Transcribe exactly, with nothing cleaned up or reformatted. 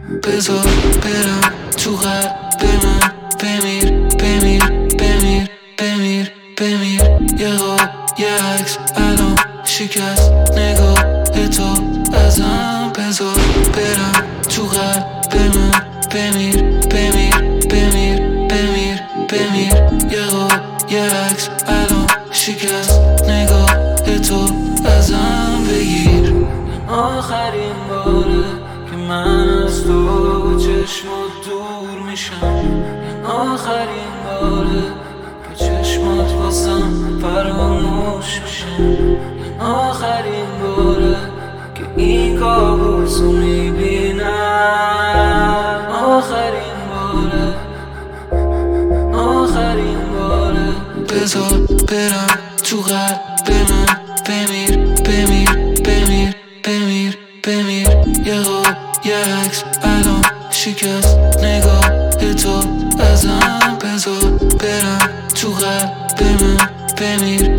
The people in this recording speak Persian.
بذار برم تو قلب من، بمیر بمیر بمیر بمیر بمیر. یه خواب یه عکس الان شکست نگاه تو ازم. بذار برم تو قلب من، بمیر بمیر بمیر بمیر بمیر. یه خواب یه عکس الان شکست نگاه تو ازم بگیر. آخرین باره که من از تو چشمات دور میشم، آخرین باره که چشمات واسم فراموش میشن، آخرین باره که این کابوسو میبینم، آخرین باره آخرین باره. بذار برم تو قلب من، بمیر بمیر بمیر بمیر بمیر. یه خواب یه عکس الان شکست نگاه تو ازم. بذار برم تو قلب من، بمیر